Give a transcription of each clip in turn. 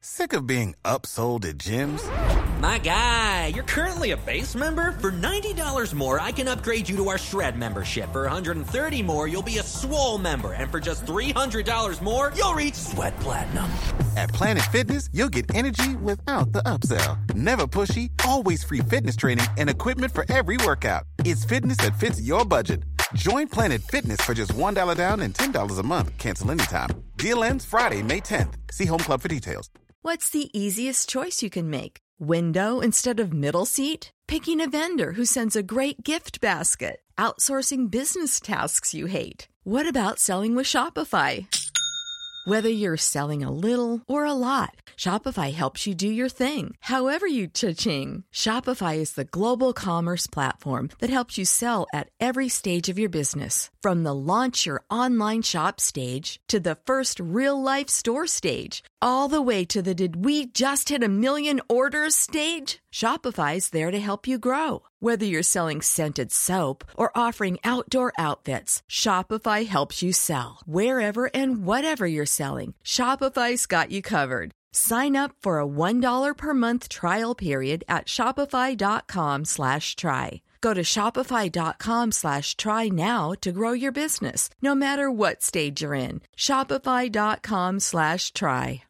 Sick of being upsold at gyms? My guy, you're currently a base member? For $90 more, I can upgrade you to our Shred membership. For $130 more, you'll be a Swole member. And for just $300 more, you'll reach Sweat Platinum. At Planet Fitness, you'll get energy without the upsell. Never pushy, always free fitness training and equipment for every workout. It's fitness that fits your budget. Join Planet Fitness for just $1 down and $10 a month. Cancel anytime. Deal ends Friday, May 10th. See Home Club for details. What's the easiest choice you can make? Window instead of middle seat? Picking a vendor who sends a great gift basket? Outsourcing business tasks you hate? What about selling with Shopify? Whether you're selling a little or a lot, Shopify helps you do your thing, however you cha-ching. Shopify is the global commerce platform that helps you sell at every stage of your business. From the launch your online shop stage to the first real-life store stage, all the way to the did we just hit 1 million orders stage. Shopify's there to help you grow. Whether you're selling scented soap or offering outdoor outfits, Shopify helps you sell. Wherever and whatever you're selling, Shopify's got you covered. Sign up for a $1 per month trial period at shopify.com/try. Go to shopify.com/try now to grow your business, no matter what stage you're in. Shopify.com/try.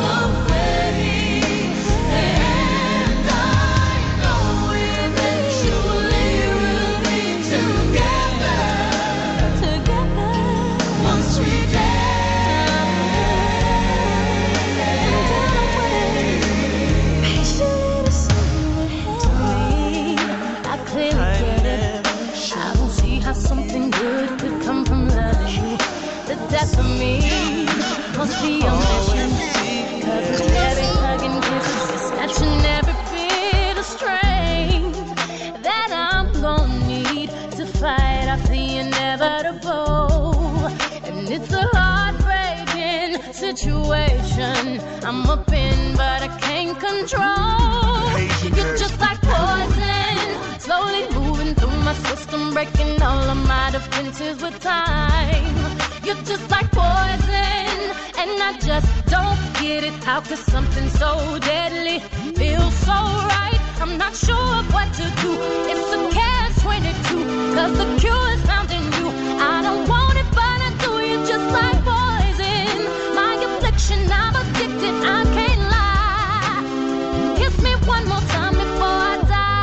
Something good could come from loving you. The death of me must be your mission. Cause it's every hug and kisses, it's snatching every bit of strength that I'm gonna need to fight off the inevitable. And it's a heartbreaking situation I'm up in, but I can't control. You're just like poison, slowly moving through my system, breaking all of my defenses with time. You're just like poison, and I just don't get it. How could something so deadly feel so right? I'm not sure what to do. It's a catch-22, cause the cure is found in you. I don't want it, but I do. You're just like poison, my affliction, I'm addicted, I can't lie. Kiss me one more time before I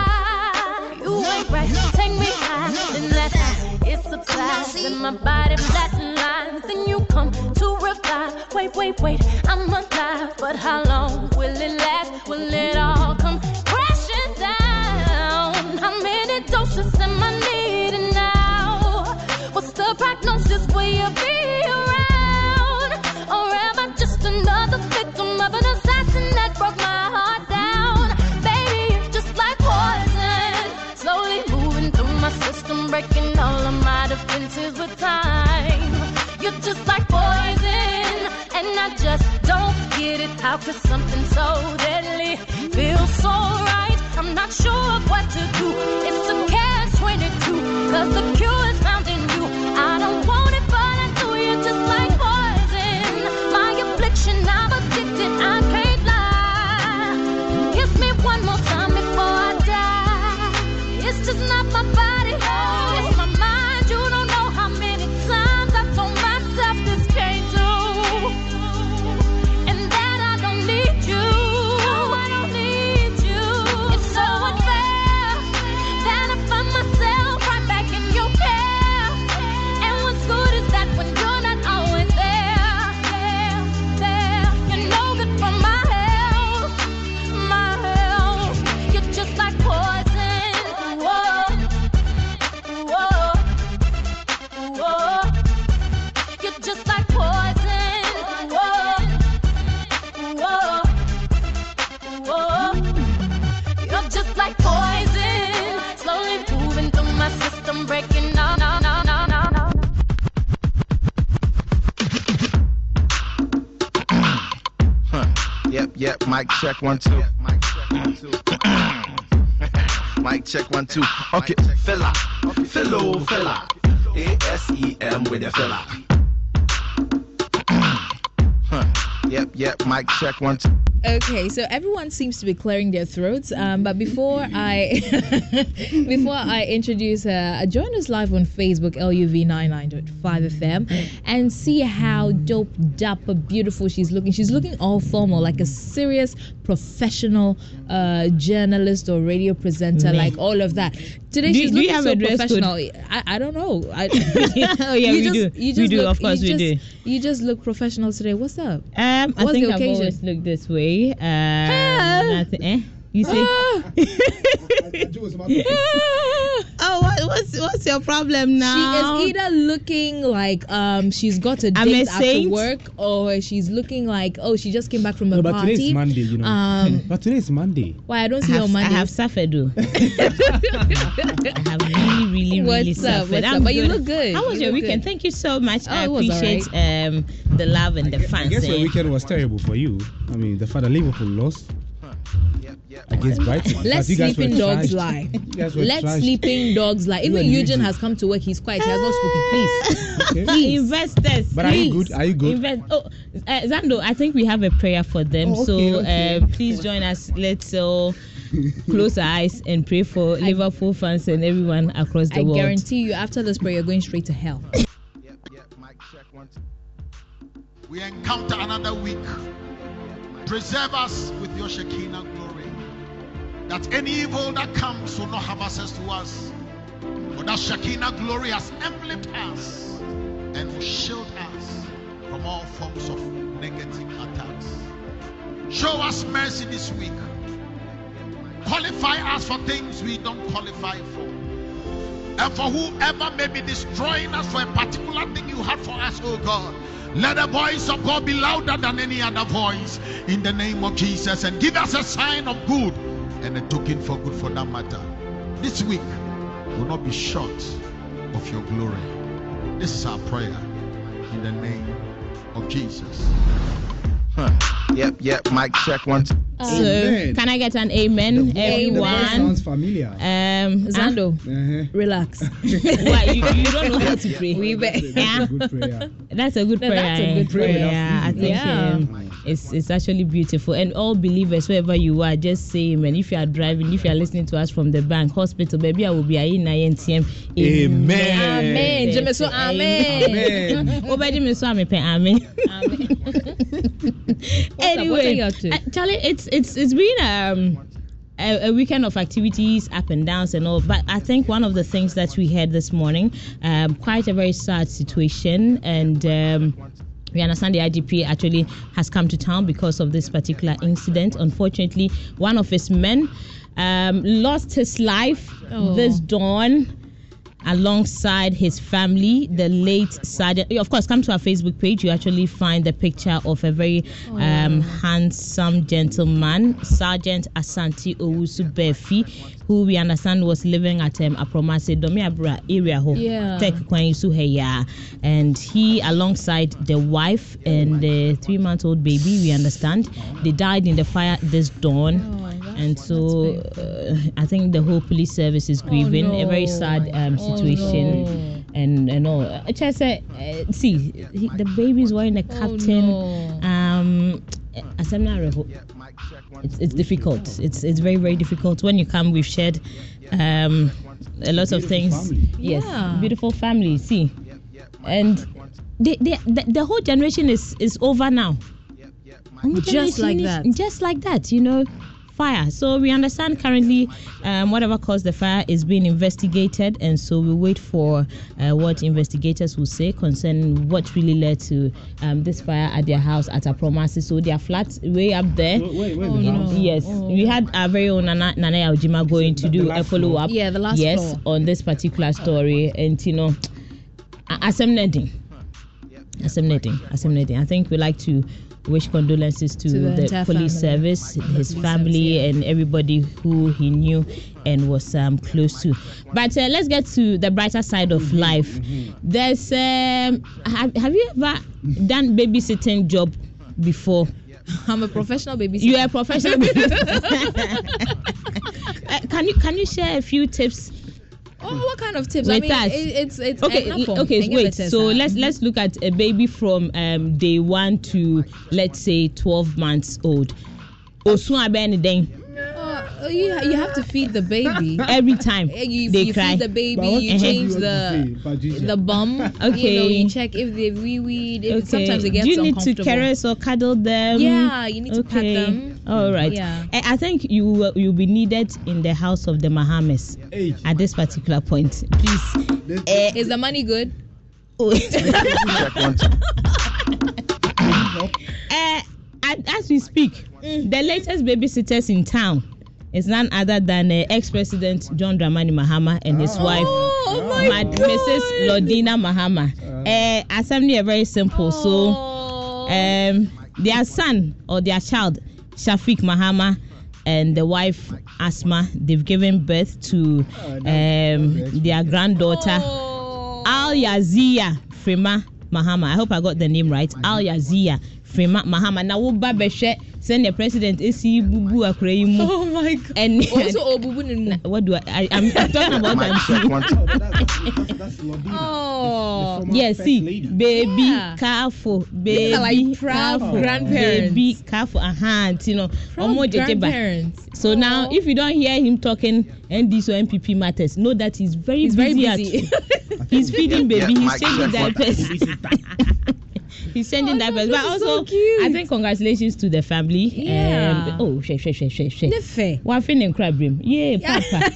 die. You ain't right, take me high, then that it subsides, and my body flatlines. Then you come to revive. Wait, I'm alive, but how long will it last? Will it all come crashing down? How many doses am I needing now? What's the prognosis? Will you be around? Or am I just another victim of an assassin that broke my heart down? Baby, you're just like poison, slowly moving through my system, breaking all of my defenses with time. You're just like poison, and I just don't get it. How could something so deadly feel so right? I'm not sure what to do. It's a catch-22, cause the cure is found in you. I don't want it, but I do. You're just like poison, my affliction, I'm addicted, I can't lie. Kiss me one more time before I die. It's just not my body, it's my mind. You don't know how many times I told myself this can't do, and that I don't need you. No, I don't need you. It's so unfair that I find myself right back in your care. And what's good is that when you're not always there, you're no good for my health. You're just like poison. Whoa. You're just like poison. Whoa. You're just like poison, slowly moving through my system, breaking all. Yep, mic check 1 2. Mic check 1 2. Okay, fella. ASEM with a fella. Yep, mic check 1 2. Okay, so everyone seems to be clearing their throats. But before I introduce her, join us live on Facebook, LUV 99.5 FM, and see how dope, dapper, beautiful she's looking. She's looking all formal, like a serious professional journalist or radio presenter, like all of that. Today she's looking so professional. I don't know. Oh yeah, we do. Of course, we do. You just look professional today. What's up? I think I've always looked this way. You see? What's your problem now? She is either looking like she's got a date after work, or she's looking like she just came back from a party. But today is Monday, you know. But today is Monday. Why I don't see her on Monday? I have suffered. I have really suffered. What's up? But you look good. How was your weekend? Thank you so much. I appreciate the love and the fans. I guess your weekend was terrible for you. I mean, the fact that Liverpool lost against Brighton. Let sleeping dogs lie. Let sleeping dogs lie. Even Eugene has come to work. He's quiet. He has not spoken. Please. Investors. But please. Are you good? Zando, I think we have a prayer for them. Okay. Please join us. Let's close our eyes and pray for Liverpool fans and everyone across the world. I guarantee you, after this prayer, you're going straight to hell. Mic check 1 2. We encounter another week. Preserve us with your Shekinah glory, that any evil that comes will not have access to us. For that Shekinah glory has enveloped us and will shield us from all forms of negative attacks. Show us mercy this week. Qualify us for things we don't qualify for. And for whoever may be destroying us for a particular thing you had for us, oh God, let the voice of God be louder than any other voice in the name of Jesus, and give us a sign of good and a token for good for that matter. This week will not be short of your glory. This is our prayer in the name of Jesus. Yep. Mic check 1 2. So, can I get an amen, everyone? Sounds familiar. Zando, relax. Why, you don't know how to pray? That's a good prayer. That's a good prayer. I think it's actually beautiful. And all believers, wherever you are, just say amen. If you are driving, if you are listening to us from the bank, hospital, baby, I will be in INTM. Amen. Amen. Amen. Anyway, Charlie, it's been a weekend of activities, up and downs and all, but I think one of the things that we heard this morning, quite a very sad situation, and we understand the IGP actually has come to town because of this particular incident. Unfortunately, one of his men lost his life this dawn, alongside his family, the late Sergeant. Of course, come to our Facebook page. You actually find the picture of a very handsome gentleman, Sergeant Asante Owusu Befi, who we understand was living at Apromase Domiabra area, and he, alongside the wife and the 3-month-old baby, we understand, they died in the fire this dawn. And so I think the whole police service is grieving. A very sad situation. And all. Just see, the baby is wearing a captain. It's difficult. It's very, very difficult. When you come, we've shared a lot of things. Family. Yes, beautiful family. See, and the whole generation is over now. Just like that, you know. Fire. So we understand currently whatever caused the fire is being investigated, and so we wait for what investigators will say concerning what really led to this fire at their house at Apromase. So their flat way up there. Yes, we had our very own Nana Aujima going to do a follow up. Yeah, the last floor. On this particular story, and you know, Asemneding. I think we like to wish condolences to the police service, his family, and everybody who he knew and was close to. But let's get to the brighter side of life. There's have you ever done babysitting job before? I'm a professional babysitter. You are a professional babysitter. Can you share a few tips? What kind of tips? With it's okay. Wait. So let's look at a baby from day 1 to, let's say, 12 months old. Osun abeni den. You have to feed the baby every time. You cry. Feed the baby. You change the bum. Okay. You check if they reweed. Okay. Sometimes they get uncomfortable. Do you need to caress or cuddle them? Yeah, you need to pat them. All right. Yeah. I think you'll be needed in the house of the Mahamas at this particular point. Please. Is the money good? As we speak, the latest babysitters in town is none other than ex-president John Dramani Mahama and his wife, Mrs. Lordina Mahama. Assembly are very simple. So, their son or their child, Shafiq Mahama, and the wife Asma, they've given birth to their granddaughter, Al Yazia Frema Mahama. I hope I got the name right. Al Yazia Frema Mahama. Now, send the president isi bubu akure mu. Oh my God! And also bubu ni. What do I'm talking about that. That's Oh yes, see, baby careful, baby like proud careful, grandparents, baby careful, you know, grandparents. So now, if you don't hear him talking NDC or MPP matters, know that he's very busy. He's feeding baby. He's changing diapers. He's sending diapers, but also I think congratulations to the family. Yeah. She. What feeling crab room? Yeah, Papa.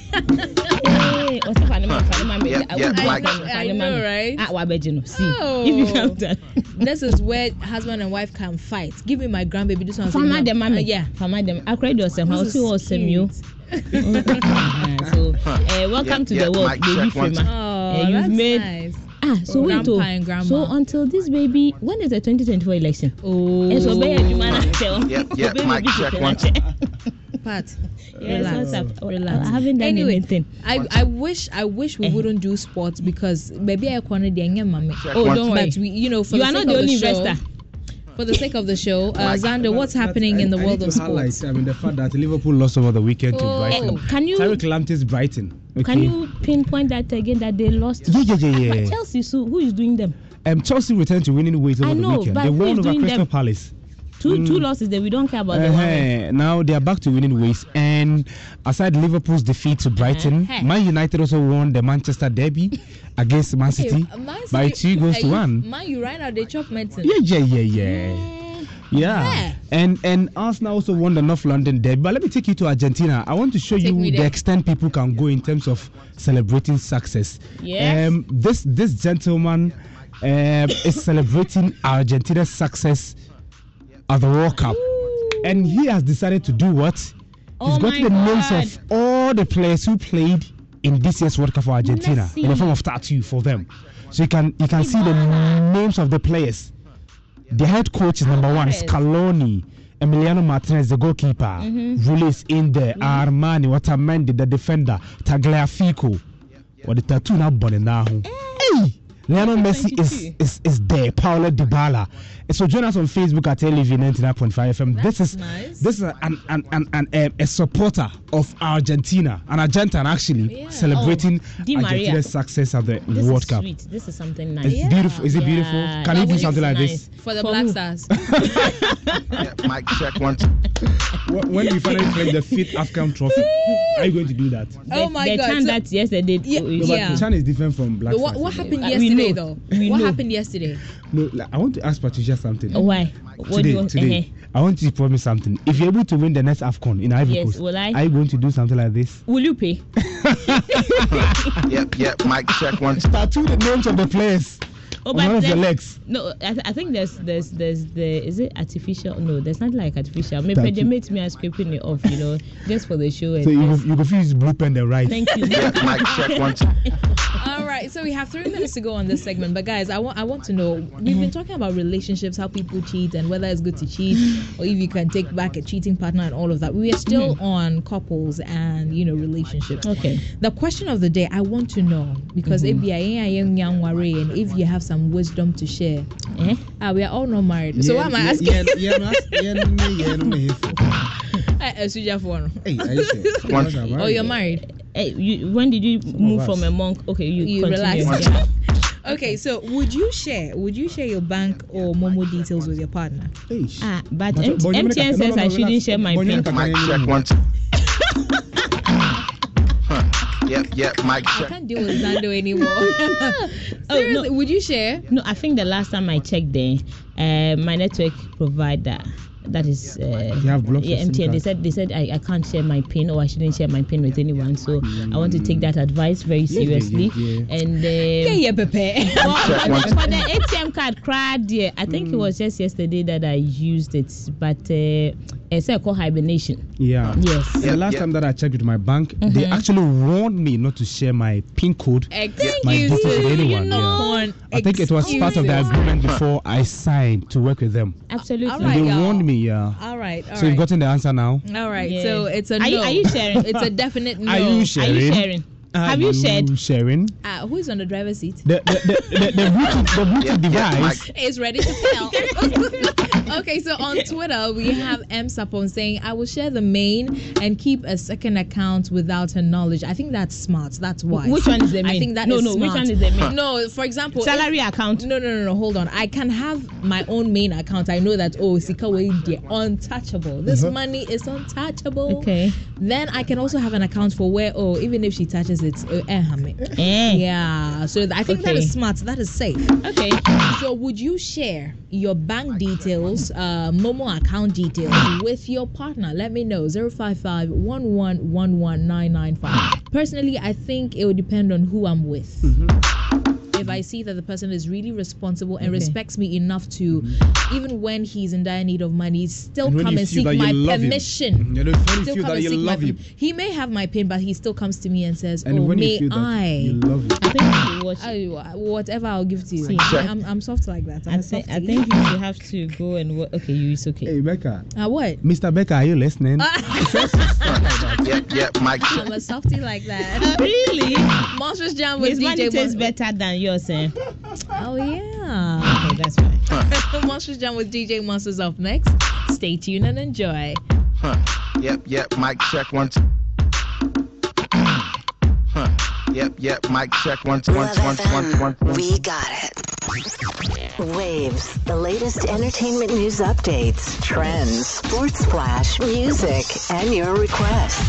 I know, right? See, if you have that. This is where husband and wife can fight. Give me my grandbaby. This one. Fama them, mommy. Yeah. Fama them. I cried yourself. How see awesome you. So, welcome to the world, baby Frema. You've made. Nice. So wait, so until this baby, when is the 2024 election? And so Mike check one. Pat, relax. I haven't done anything. I wish we wouldn't do sports because maybe I can't do mommy. Don't worry. But we, you know, for you the are not sake the of only the show, investor. For the sake of the show, Xander, what's happening in the world of sports? I mean, the fact that Liverpool lost over the weekend to Brighton. Can you? Tariq Lamptey's Brighton. Okay. Can you pinpoint that again that they lost? Yeah. Chelsea, so who is doing them? Chelsea returned to winning ways over the weekend. They won over Crystal Palace. Two losses that we don't care about the one. Now they are back to winning ways. And aside Liverpool's defeat to Brighton, Man United also won the Manchester Derby against Man City by 2-1. Man U right now they chop medicine. Yeah. And Arsenal also won the North London Derby. But let me take you to Argentina. I want to show you the extent people can go in terms of celebrating success. Yes. This gentleman is celebrating Argentina's success at the World Cup. And he has decided to do what? He's got the names of all the players who played in this year's World Cup for Argentina in the form of tattoo for them. So you can see the names of the players. The head coach is number 1, Scaloni. Emiliano Martinez, the goalkeeper. Rules in there. Armani, Otamendi, the defender. Tagliafico. What the tattoo now burning now. Hey! Lionel Messi is there. Paulo Dybala. So join us on Facebook at LEV 99.5 FM. This is a supporter of Argentina, an Argentine actually celebrating Argentina's success at the World Cup. Sweet. This is something nice. It's beautiful. Is it beautiful? Can you do something like this for the Black Stars? Mike check one. When we finally claim the 5th AFCON trophy, are you going to do that? Oh my God! Chan that yesterday. But Chan is different from Black Stars. What happened yesterday though? What happened yesterday? No, I want to ask Patricia something. Why? Today, I want you to promise something. If you're able to win the next AFCON in Ivory Coast, will I? Are you going to do something like this? Will you pay? Yep. Mike check one. Tattoo the names of the players on one of your legs. No, I think there's the is it artificial? No, there's not like artificial. Maybe they made me scraping it off, just for the show. So you can use blue pen the right. Thank you. Mike check one. All right, so we have 3 minutes to go on this segment, but guys, I want to know, we've been talking about relationships, how people cheat, and whether it's good to cheat, or if you can take back a cheating partner and all of that. We are still on couples and relationships. Okay. The question of the day, I want to know, because if you are young and if you have some wisdom to share, we are all not married. So why am I asking? Oh, you're married. Hey, when did you move from a monk? Okay, you relax. Okay, so would you share your bank or Momo details with your partner? But MTN says I shouldn't share my PIN. Mic check 1 2. Yep, mic I check. can't deal with Zando anymore. Seriously, no. Would you share? No, I think the last time I checked my network provider, that is MTN. They said I can't share my PIN, or I shouldn't share my PIN with anyone. So I want to take that advice very seriously. And Pepe. for the ATM card, I think it was just yesterday that I used it, but it's called hibernation. Yeah. Yes. The last time that I checked with my bank, they actually warned me not to share my PIN code, my details with anyone. I think it was part of the agreement before I signed to work with them. Absolutely. All right, they warned me. Yeah. All right. So you've gotten the answer now. All right. Yeah. So it's a no. Are you sharing? It's a definite no. Are you sharing? Have you shared? Sharing? Who is on the driver's seat? The Bluetooth device is ready to fail. Okay, so on Twitter we have M Sapon saying, I will share the main and keep a second account without her knowledge. I think that's smart. That's wise. Which one is the main? I think that is smart. Which one is the main? No, for example, salary account. No. Hold on. I can have my own main account. I know that Sikawe untouchable. This money is untouchable. Okay. Then I can also have an account for where even if she touches it, yeah. So I think that is smart. That is safe. Okay. So would you share your bank details, Momo account details with your partner? Let me know. 055-1111-995. Personally, I think it would depend on who I'm with. If I see that the person is really responsible and respects me enough to, even when he's in dire need of money, still come and seek my permission. Still come and seek my permission. He may have my PIN, but he still comes to me and says, and may I? I think whatever I'll give to you. See, I'm soft like that. I think you should have to go and work. Okay, it's okay. Hey, Becca. What? Mr. Becca, are you listening? Mic check. I'm a softie like that. Really? Monsters Jam with His money tastes better than yours, eh? Oh, yeah. Okay, that's fine. Monsters Jam with DJ Monsters up next. Stay tuned and enjoy. Yep, mic check 1 2. Yep, mic check 1 2 1 2 1 2. We got it. Waves, the latest entertainment news updates, trends, sports flash, music, and your request.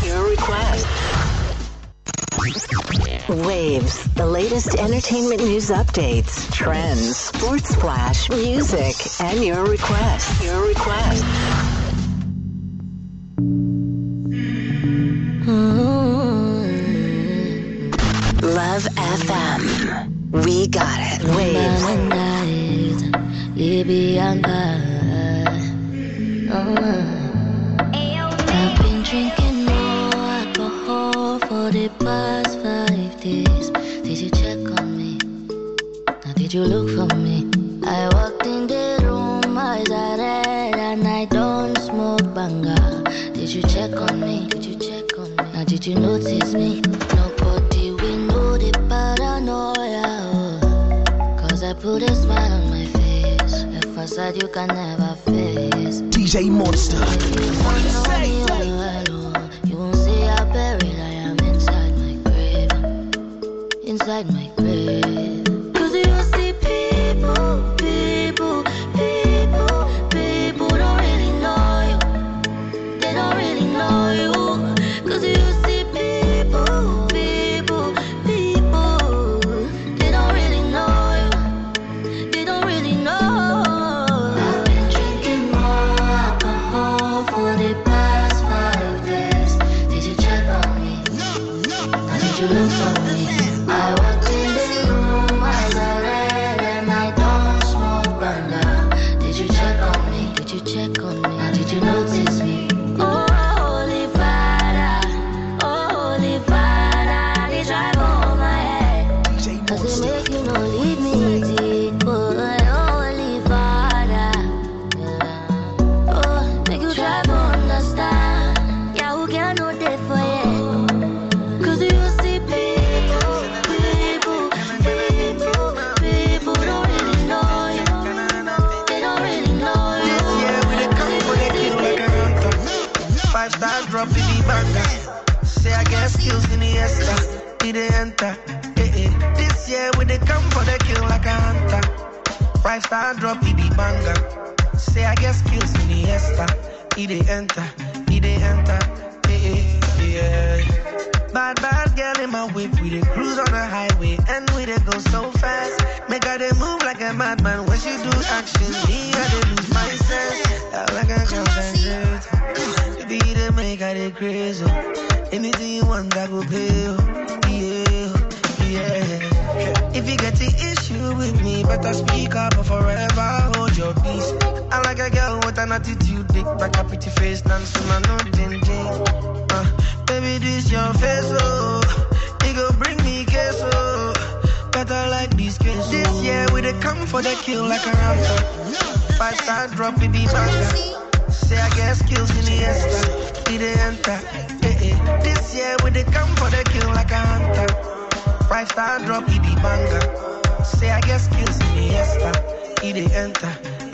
Waves, the latest entertainment news updates, trends, sports flash, music, and your request. Love FM. We got it. Waves. I've been drinking more alcohol for the past 5 days. Did you check on me? Now did you look for me? I walked in the room, eyes are red, and I don't smoke banga. Did you check on me? Now did you notice me? Nobody will know the paranoia. Cause I put a smile on my face, a facade you can never face. DJ Monster. You won't see how buried I am inside my grave. Cause you see people don't really know you. They don't really know you. Cause you see people, they don't really know you. They don't really know. I've been drinking more alcohol for the past 5 days. Did you check on me? Or did you look for me? I walked in the room, eyes are red, and I don't smoke banga. Did you check on me? Or did you notice me? Holy Father, they drive over my head. Cause they make you no leave me deep. Holy Father, make you try to understand. Yeah, who can know that for you? Cause you see people don't really know you. They don't really know you. This year we the come for the kill like a hunter. 5-star drop in the banker. Say I get skills in the Esther. Did they enter? This year we dey come for the kill like a hunter. 5-star drop, he be banger. Say I guess kills in the Esta. He dey enter. Yeah. Bad girl in my whip. We dey cruise on the highway and we dey go so fast. Make her dey move like a madman. When she do action, me I dey lose my sense. I like a concentrate. Baby, they make her dey crazy. Anything you want, I go pay. Yeah. If you get the issue with me, better speak up or forever hold your peace. I like a girl with an attitude, dick back a pretty face, dance to my no ding. Baby, this your face, oh. It go bring me queso. Better like this queso. This year we dey come for the kill like a rapper. 5-star drop, it be banger. Say I guess kills in the Esta. We dey enter. This year we dey come for the kill like a hunter. 5-star drop, he be banger. Say I guess kills in the Esta. He dey enter.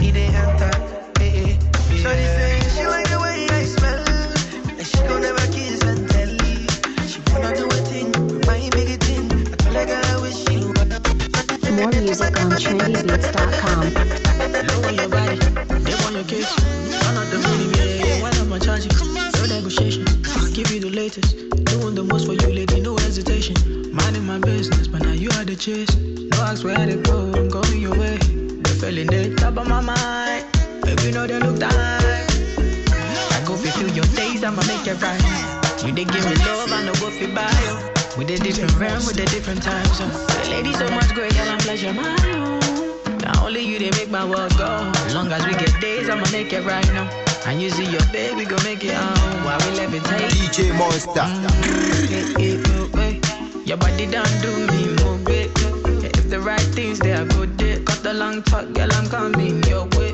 So they say she like the way I smell, and she don't ever kiss and tell me. She wanna do a thing, my big thing. I feel like I wish she would. More music on trendybeats.com. Low on your body, they want your case. I'm not the money, yeah. Why am I charging? No negotiation. I'll give you the latest. Doing the most for you, lady, no hesitation. Minding my business, but now you are the chase. No ask where they go, I'm going your way. The feeling they top of my mind. Baby, know they look tight. I go fulfill your days, I'ma make it right. You they give me love, I know go fi buy you. With a different realm, with a different time zone. The lady so much great, girl, I'm pleasure my own. Not only you, they make my world go. As long as we get days, I'ma make it right now. And you see your baby, go make it on. While we levitate. DJ Monster. Your body don't do me move it. If the right things they are good, it. Cut the long talk, girl, I'm coming your way.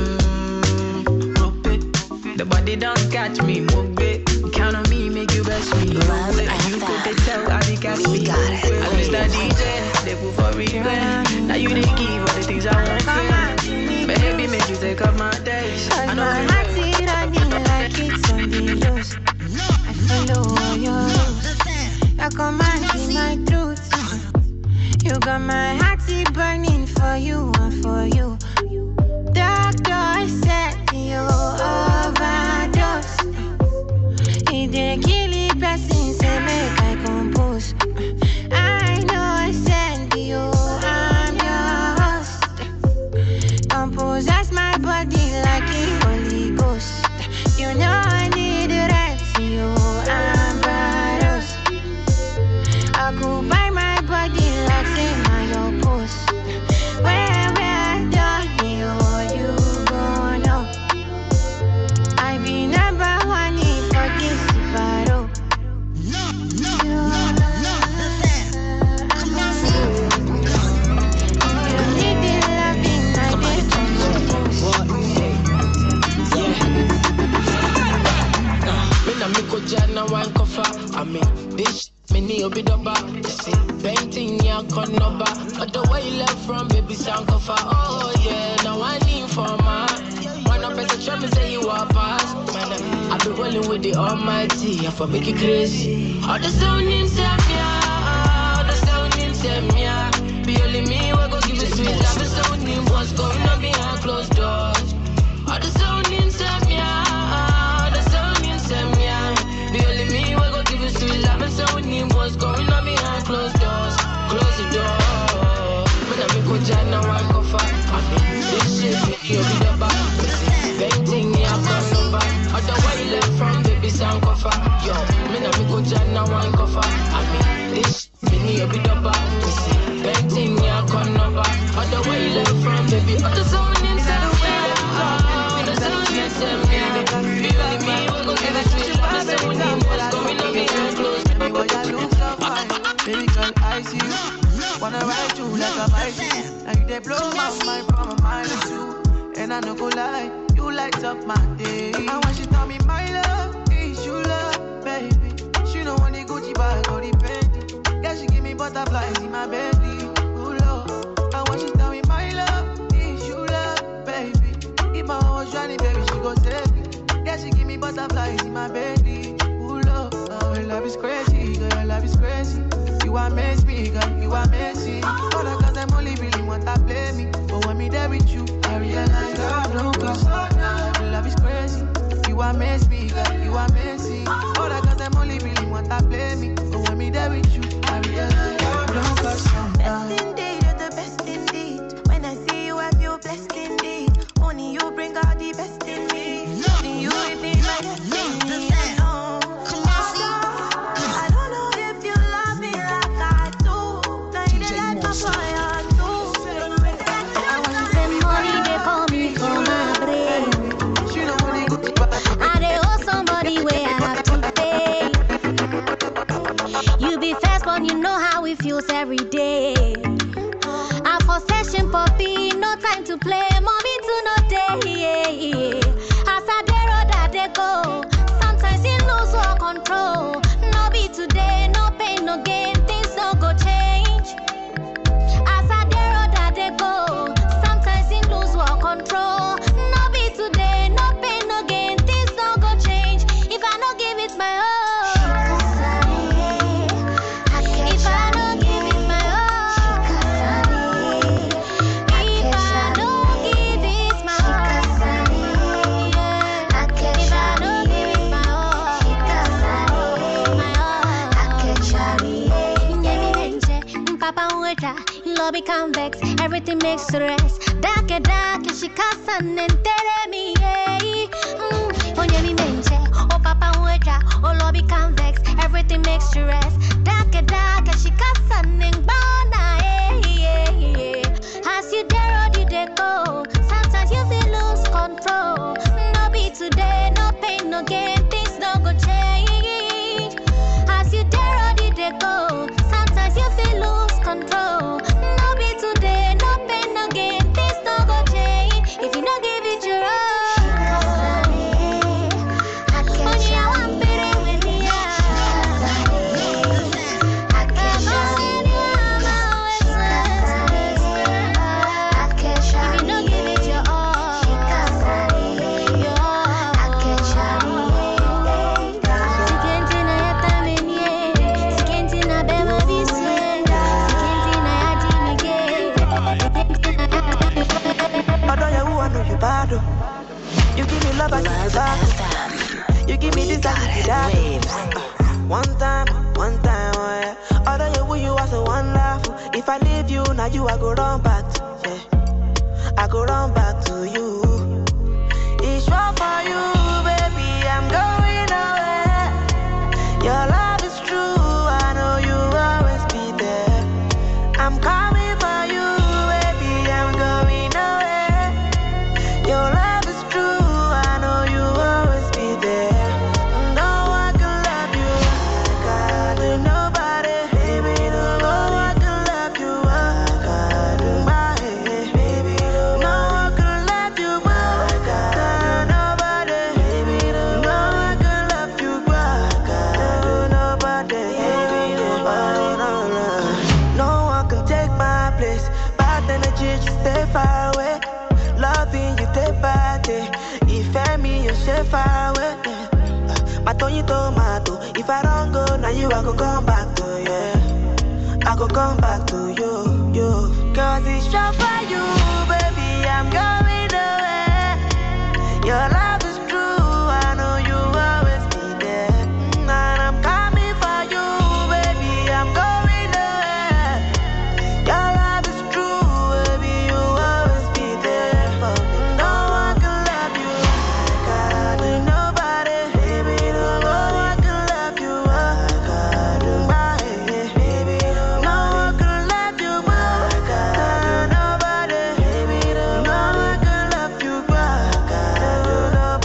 The body don't catch me, move it. Count on me, make you best me. Love and you could they tell how they catch me. Got it. I miss that DJ, they put for regret. Now you they give all the things I want feel. Baby, make you take up my days. I know my heart is running like it's on the loose. I follow all your rules. Your command in my truth. You got my heart burning for you and for you. Doctor said you overdose. He didn't kill it, blessing, say make I compose. I know I sent you, I'm your host. Compose as my body like a Holy Ghost. You know I need the right to you, I'm Barros. I could buy my body like say my your post. Where done you gon' know. I be number one for this battle. You need the loving like I mean, bitch, me need a bit of back. You see, painting ya con number. But the way you left from, baby, sound cover. Oh, yeah, now I need for my. One of us, try me say you are past. Man, I be rolling with the Almighty. I for make you crazy. All the sound inside me, all the sound inside me. Be only me, we go give it sweet. All the sound in what's going on behind closed doors. All the sound inside me, all the sound inside me. Be only me, we go give it sweet. All the sound in what's going on behind closed doors. Close the door. When I make a jar, now I go far. I mean, this shit, you'll be the back. Painting me up on over. Other way you left from, baby, sound cover. Yo, me na me go jan now one cover. I mean, this me you'll be the back. Painting me up on over. Other way you left from, baby, other sound inside the way. The sound inside me. Be only me, we go get a sweet. The sound in what's going on behind closed. Boy, I look so fine. Baby girl, I see you. Wanna ride you like a bicycle. Now you they blow my mind from a mile or two. And I no go lie, you light up my day. And when she tell me my love, is you love, baby. She don't want the Gucci bag or the Fendi. Yeah, she give me butterflies in my belly. Ooh, Lord. And when she tell me my love, is you love, baby. If my heart was drowning, baby, she go save me. Yeah, she give me butterflies in my belly. Ooh, Lord. your love is crazy, girl, your love is crazy. You amaze me, girl, you amaze me. All the girls them only really want to play me, but when me there with you, I realize love don't cost. Your love is crazy. You amaze me, girl, you amaze me. All the girls them only really want to play me, but when me there with you, I realize love don't cost. Best indeed, you're the best indeed. When I see you, I feel blessed indeed. Only you bring out the best in me. Only you repeat my destiny. I know. I don't know if you love me like I do. Now you let my fire do. I want to spend money, they call me for my brain. I they owe somebody where I have to pay. You be fast, but you know how it feels every day. I'm for session, puppy, no time to play, mommy to no day. As I dare or that they go, sometimes you lose all control. No be today, no pain, no gain, things don't go change. As I dare or that they go, sometimes you lose all control. No be today, no pain, no gain, things don't go change. If I don't give it my all. Lobby convex, everything makes the rest. Dark, she casa nentere mi. Onye mi menche, oh papa ueja, oh lobby convex, everything makes the rest. Dark, she casa nengbana. As you dare or you go, sometimes you feel lose control. No be today, no pain, no gain, things no go change. As you dare or you go, sometimes you feel lose control. No be today, no pain, no gain, things no go change. If you don't give it your all. You give me love, I give you back. You give me this, I give you that. One time, oh yeah. Although you will, you are the one laugh. If I leave you, now you, I go run back to, yeah. I go run back to you. It's wrong for you, baby, I'm going away. Your love is true, I know you always be there. I'm coming for you, baby, I'm going away. Your love is true, I know you always be there. No one can love you like I do, nobody, baby. No one can love you like I do, my baby. No one can love you like I do, nobody, baby. No one can love you like I do, nobody, baby. No one can take my place. Bad energy, just stay far away. Loving you day by day. If me, you stay far away. My Tony tomato. If I don't go, now you I go come back to you. I go come back to you. Cause it's just for you, baby. I'm going away. Your love is true. I know you always be there. And I'm coming for you, baby. I'm going away. Your love is true, baby. You always be there for me. No one can love you like I do, nobody, baby. No one can love you like I do, my baby. No one can love you like I do, nobody, baby. No one can love you like I do, nobody.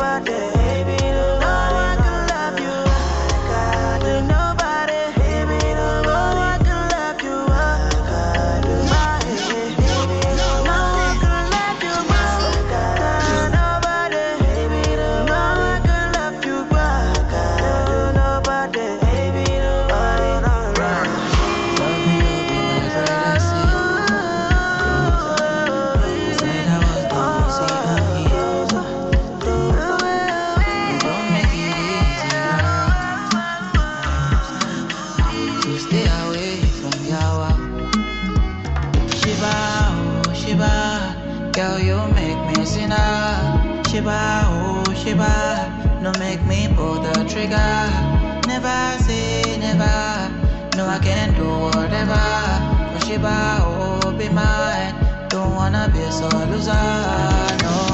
Shiba, oh Shiba, no make me pull the trigger. Never say never, no I can do whatever. For Shiba, oh be mine, don't wanna be a sole loser, no.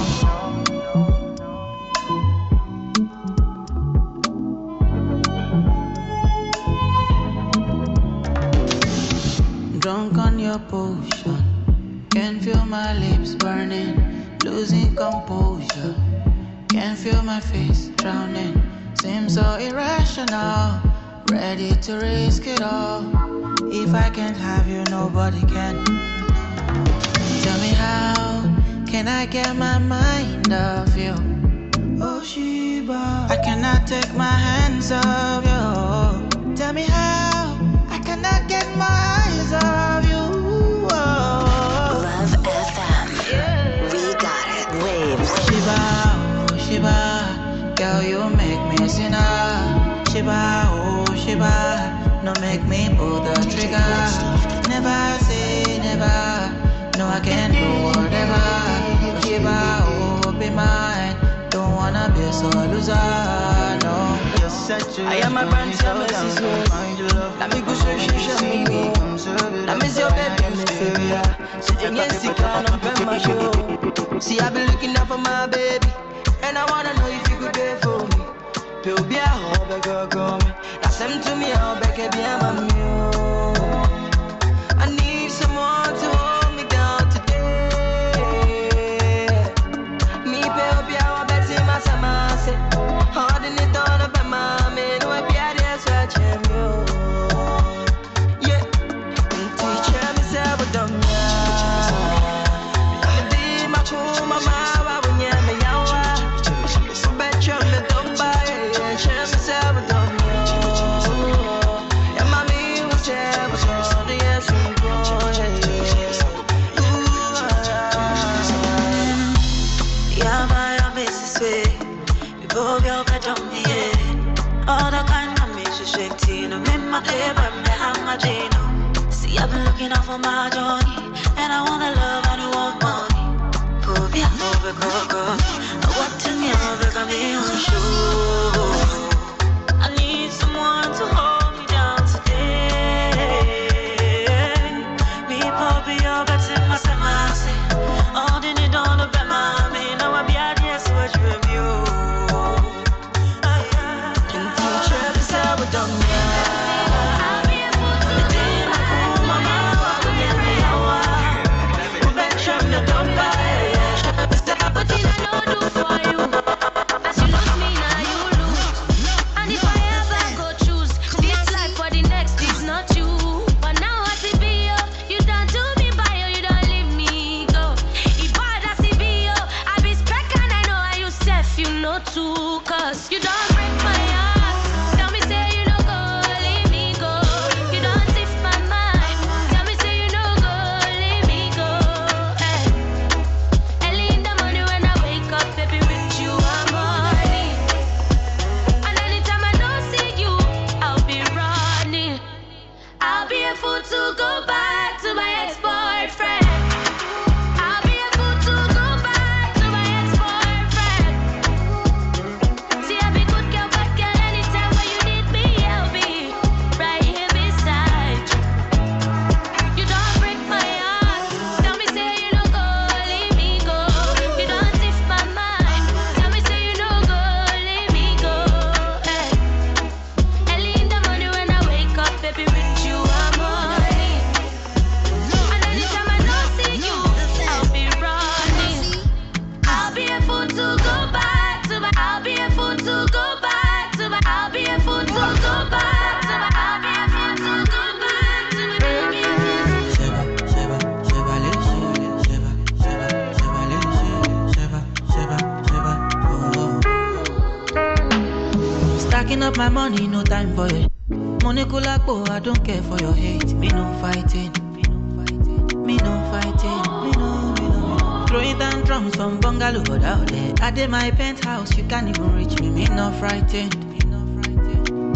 Drunk on your potion, can feel my lips burning, losing composure. Can feel my face drowning, seems so irrational. Ready to risk it all. If I can't have you, nobody can. Tell me how can I get my mind off you? Oh Shiba, I cannot take my hands off you. Tell me how I cannot get my eyes off you. Love FM. Yeah. We got it. Waves. Shiba, oh Shiba, girl you make me sinner. Shiba, oh Shiba, no make me pull the trigger. Never say never, no I can do whatever. Oh Shiba, oh be mine, don't wanna be a sole loser, no. I am a brand new Mrs. Let me go show me. Let me see your baby, sitting yes, you can't open my show. See, I've been looking out for my baby, and I wanna know if you could pay for me. Pay be a hobby, girl, come. Now send to me, I'll back a be a mammy. I need someone to hold me down today. Me pay be a bet in my summer, say, holding it all up. See, I've been looking out for my journey, and I wanna love, I don't want money. Pull me out over, go. I want to me over, got me on show. I need someone to hold me down today. Me, puppy, you're better than my summer. All in it on the bed, mommy. Now I be out here, so what you review. Can teach us how we're done. Up my money, no time for it. Money kulakbo, I don't care for your hate. Me no fighting. Me no fighting. Me no. Throwing down drums from bungalow out there. I did my penthouse, you can't even reach me. Me no frightened.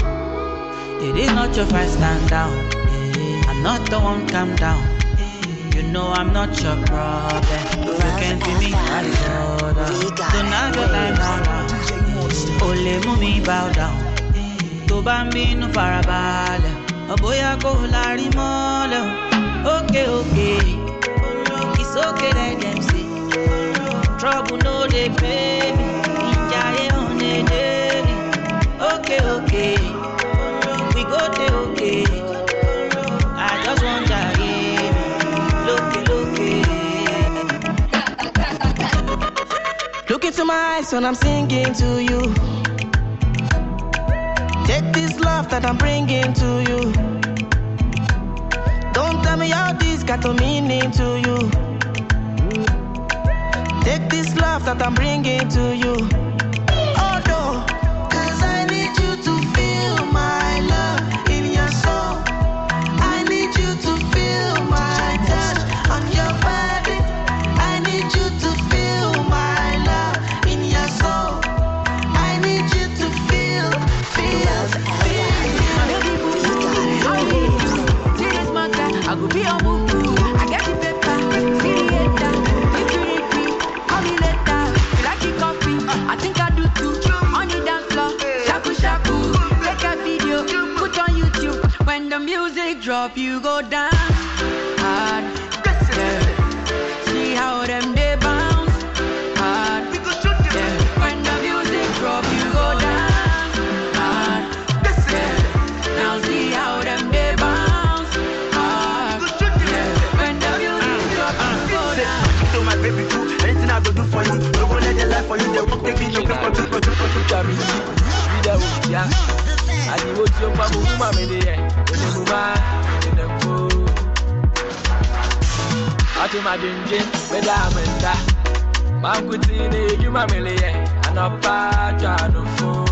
It is not your fight, stand down. I'm not the one, calm down. You know I'm not your problem. You can feel me at the Don't have your time now. Ole mumi bow down. To bambino farabale. A boy I go lari mole. Okay, okay. It's okay, let them see. Trouble no they pay me. Enjoy on the daily. Okay, okay. We go there, okay. I just want to hear me. Look into my eyes when I'm singing to you. Take this love that I'm bringing to you. Don't tell me how this got a meaning to you. Take this love that I'm bringing to you. Oh no, 'cause I need you to feel my love in your soul. I need you to feel my touch on your body. I need you to feel my love in your soul. I need you to feel. I go be a boo. I get the paper, see the hater. If you need me, call me later. You like your coffee? I think I do too. On the dance floor, shaku shaku. Take a video, put on YouTube. When the music drop, you go dance hard. Yeah. See how them they bounce hard. Yeah. When the music drop, you go dance hard. Yeah. Now see how them they bounce hard. Yeah. When the music drop, you go dance. To my baby too, anything I go do for you. No go let the life for you. They won't take me to come to yeah. I do what you want to do, mommy. I do my dingy, but I'm in that. My good thing, you, my million, and a bad phone.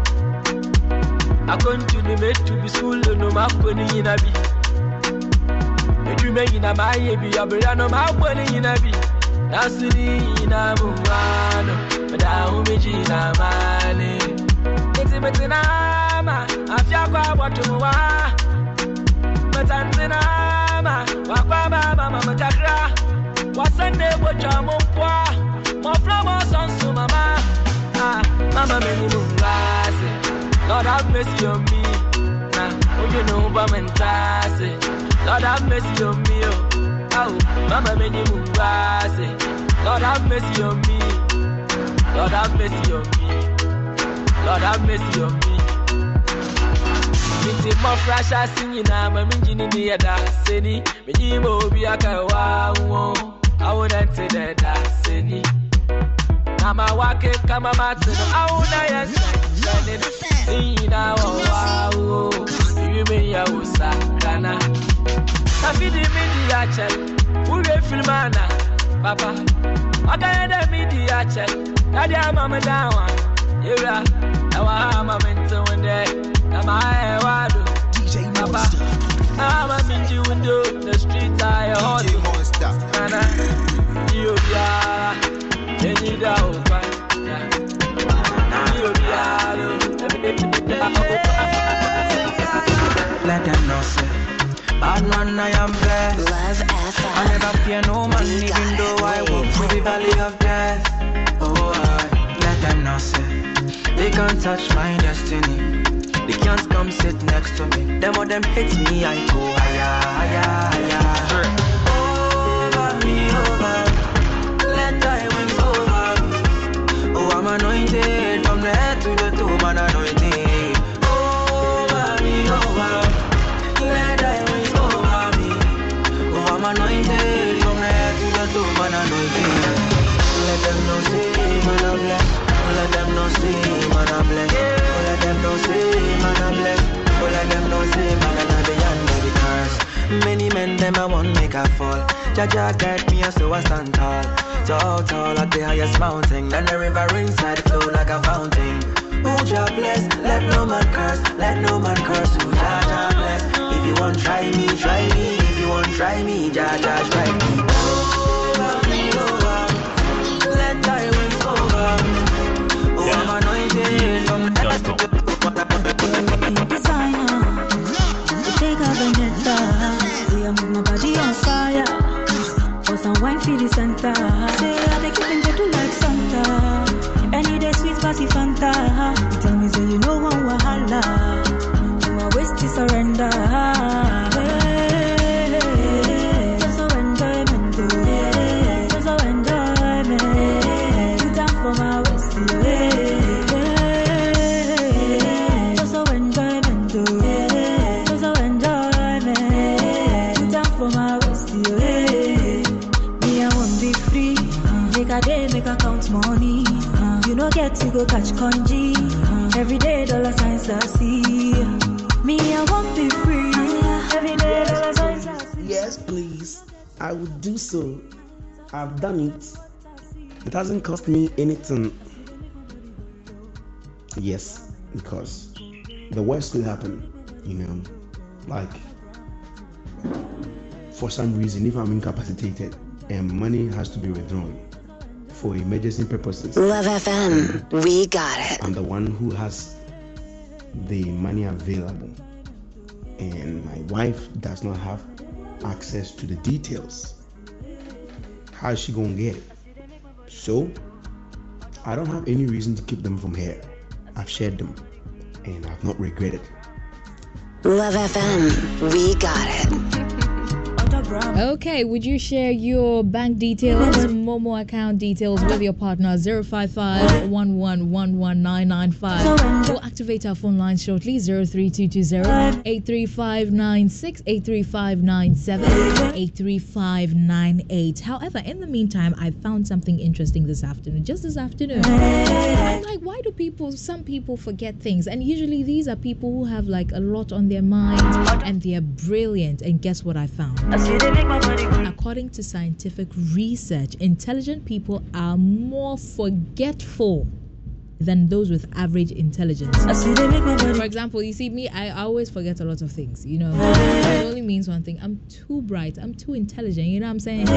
I couldn't to be made to be school, no money in a bee. If you make in a my baby, I'll be on my money in a bee. That's the in a mumano, but I will be in a money. It's a bit in a ma, I've got what you want. But I'm in a ma, Mama Takra, what's a name with your mopwa? More flowers on so mama. Ah, Mama minimum glass. Lord have mercy on me. Nah, oh, you know, Bamentase. Lord have mercy on me. Oh, Mama minimum glass. Lord have mercy on me. Lord have mercy on me. Lord have mercy on me. It's more fresh as singing. I'm a mingin in the other city. Minimo be a kawa. I wouldn't say that city. I'm a walking, come a matin. I wouldn't say now. You may have Sakana. I feed him in the archer. Who will film mana? Papa, I got a media check. Nadia Mama down. You're a mental one day. Am I wado? DJ Monster. I'm a mingy window. The streets are hot. DJ Monster. Nana, you are. You need a open. You let them know, say, bad man, I am blessed. Love FM. I never fear no man, even though I walk through the valley of death. Oh, let them know, say, they can't touch my destiny. They can't come sit next to me. Them or them hate me, I go higher, higher, higher. Over me, over. Let thy wings over me. Oh, I'm anointed from the head to the toe, man anointed. Over me, over. Let thy wings over me. Oh, I'm anointed from the head to the toe, man anointed. Let them know, say, man, I'm blessed. Let them know, say, man, I'm blessed. Let them know, say, man, I'm blessed. Let them know, say, man, I'm beyond every curse. Many men, them, I won't make a fall. Jaja guide me, so I stand tall. So tall at the highest mountain. Then the river inside flow like a fountain. Who Jah bless, let no man curse. Let no man curse, who Jah bless. If you want try me, try me. If you want try me, Jah try me. Over me, over. Let thy wings over me. Oh, I'm anointed from the head to the designer, you take a vendetta. See, I move my body on fire. be the center. Say I dey keep them do like Santa. Any day sweet party Fanta. You tell me say you know one wahala. To my waist to surrender. Just so enjoyment, just so enjoyment. You down for my waist, just so enjoyment, just so enjoyment. You down for my waist, me I want be free. Make a day, make a count money. You no get to go catch congee. Every day dollar signs I see. Me I want be free. Every day dollar signs I see. Yes, please. I would do so. I've done it. It hasn't cost me anything. Yes, because the worst could happen, like for some reason, if I'm incapacitated and money has to be withdrawn for emergency purposes. Love FM, we got it. I'm the one who has the money available, and my wife does not have access to the details. How is she gonna get it? So I don't have any reason to keep them from her. I've shared them and I've not regretted. Love FM, we got it. Okay, would you share your bank details, Momo account details with your partner? 055-1111-995. We'll activate our phone line shortly. 03220-83596, 83597, 83598. However, in the meantime, I found something interesting this afternoon. Just this afternoon. I'm like, why do some people forget things? And usually these are people who have like a lot on their mind and they're brilliant. And guess what I found? According to scientific research, intelligent people are more forgetful than those with average intelligence. For example, you see me, I always forget a lot of things, It only means one thing. I'm too bright. I'm too intelligent. You know what I'm saying?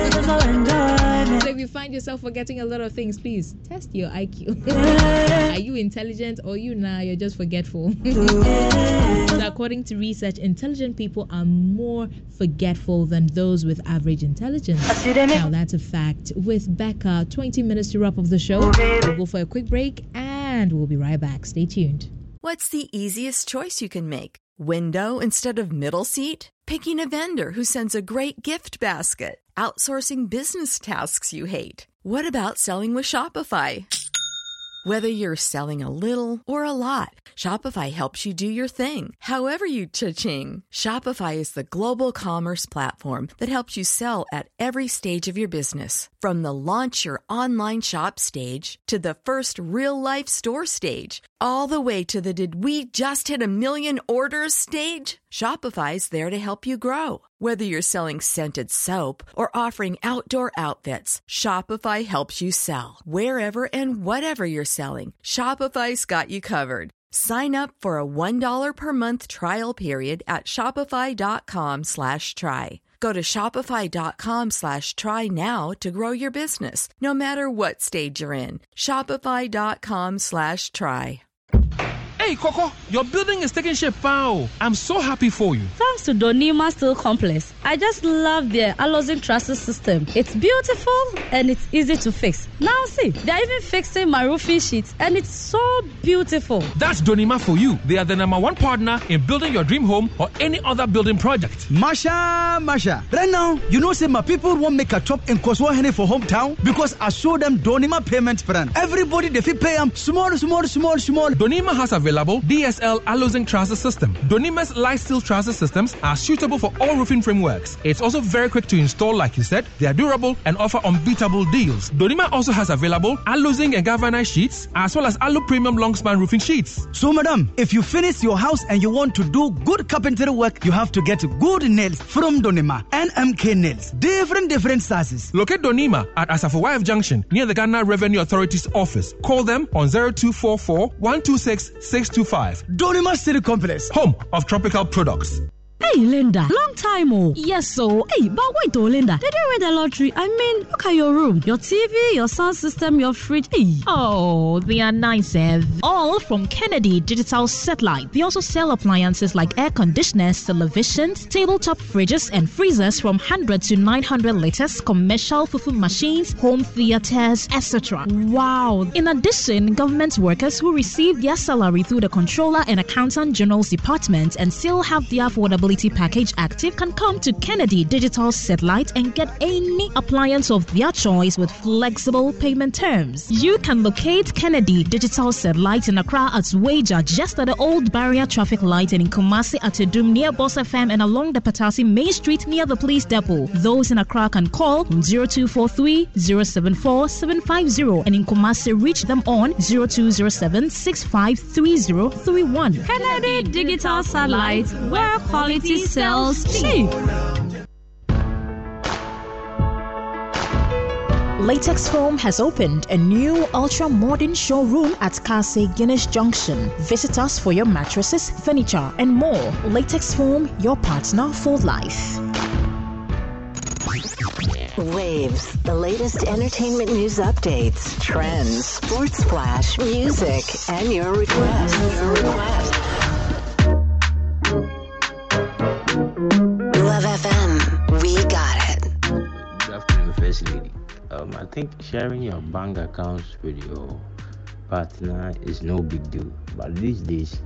So if you find yourself forgetting a lot of things, please test your IQ. Are you intelligent or you're just forgetful? So according to research, intelligent people are more forgetful than those with average intelligence. Now that's a fact. With Becca, 20 minutes to wrap up the show. We'll go for a quick break and we'll be right back. Stay tuned. What's the easiest choice you can make? Window instead of middle seat? Picking a vendor who sends a great gift basket? Outsourcing business tasks you hate? What about selling with Shopify? Whether you're selling a little or a lot, Shopify helps you do your thing, however you cha-ching. Shopify is the global commerce platform that helps you sell at every stage of your business. From the launch your online shop stage to the first real-life store stage, all the way to the did we just hit 1 million orders stage. Shopify's there to help you grow. Whether you're selling scented soap or offering outdoor outfits, Shopify helps you sell. Wherever and whatever you're selling, Shopify's got you covered. Sign up for a $1 per month trial period at shopify.com/try. Go to shopify.com/try now to grow your business, no matter what stage you're in. Shopify.com/try. Hey, Coco, your building is taking shape, pal. I'm so happy for you. Thanks to Donima Steel Complex. I just love their Allozing Trusses system. It's beautiful and it's easy to fix. Now see, they're even fixing my roofing sheets and it's so beautiful. That's Donima for you. They are the #1 partner in building your dream home or any other building project. Masha. Right now, say my people won't make a chop in Koswahene for hometown because I show them Donima payment plan. Everybody, they fit pay them small. Donima has available DSL Allozing Trusses system. Donima's light steel trusses systems are suitable for all roofing frameworks. It's also very quick to install, like you said. They are durable and offer unbeatable deals. Donima also has available Allozing and galvanized sheets, as well as Allo Premium Longspan roofing sheets. So, madam, if you finish your house and you want to do good carpentry work, you have to get good nails from Donima. NMK Nails. Different sizes. Locate Donima at Asafo Junction, near the Ghana Revenue Authority's office. Call them on 0244 126 625. Donima City Complex, home of tropical products. Hey, Linda, long time, oh. Yes, so, hey, but wait, oh, Linda, did you win the lottery? I mean, look at your room, your TV, your sound system, your fridge. Hey. Oh, they are nice, all from Kennedy Digital Satellite. They also sell appliances like air conditioners, televisions, tabletop fridges, and freezers from 100 to 900 liters, commercial fufu machines, home theaters, etc. Wow. In addition, government workers who receive their salary through the Controller and Accountant General's Department and still have their affordability package active can come to Kennedy Digital Satellite and get any appliance of their choice with flexible payment terms. You can locate Kennedy Digital Satellite in Accra at Wager, just at the old barrier traffic light, and in Kumasi at Edum near Boss FM and along the Patasi Main Street near the police depot. Those in Accra can call 0243 074 750 and in Kumasi reach them on 0207 653031. Kennedy Digital Satellite, where quality sells cheap. Latex Foam has opened a new ultra-modern showroom at Kase Guinness Junction. Visit us for your mattresses, furniture, and more. Latex Foam, your partner for life. Waves, the latest entertainment news updates, trends, sports flash, music, and your requests. Love FM, we got it. Good afternoon, First Lady. I think sharing your bank accounts with your partner is no big deal, but these days,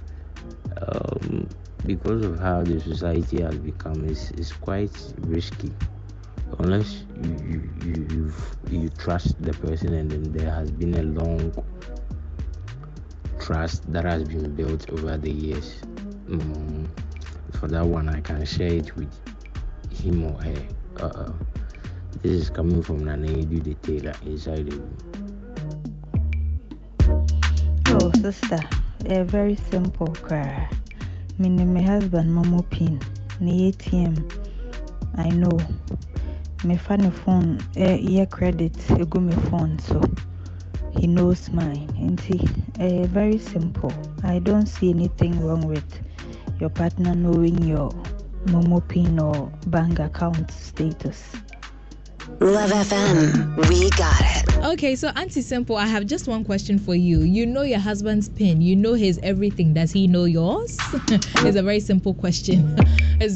because of how the society has become, it's quite risky. Unless you trust the person, and then there has been a long trust that has been built over the years. For that one, I can share it with him or her. This is coming from Nanedu the Taylor inside the room. Oh, sister, a very simple cry. Meaning my husband, Momo Pin, the ATM. I know. My phone, ear credit, you go my phone, so he knows mine. And see, very simple. I don't see anything wrong with your partner knowing your Momo Pin or bank account status. Love FM, we got it. Okay, so Auntie Simple, I have just one question for you. You know your husband's pin, you know his everything. Does he know yours? It's a very simple question. It's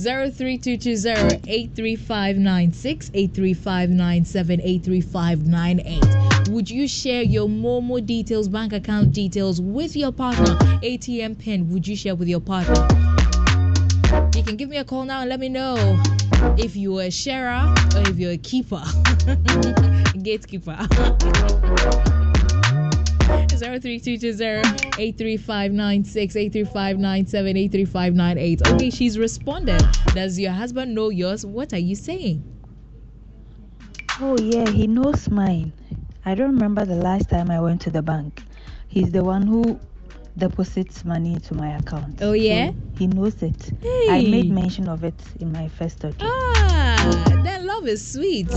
03220-83596, 83597, 83598. Would you share your Momo details, bank account details with your partner? ATM pin, would you share with your partner? You can give me a call now and let me know if you're a sharer or if you're a keeper. Gatekeeper. 03220-83596, 83597, 83598. Okay, she's responded. Does your husband know yours? What are you saying? Oh yeah, he knows mine. I don't remember the last time I went to the bank. He's the one who deposits money into my account. Oh yeah? So he knows it. Hey. I made mention of it in my first audio. That love is sweet.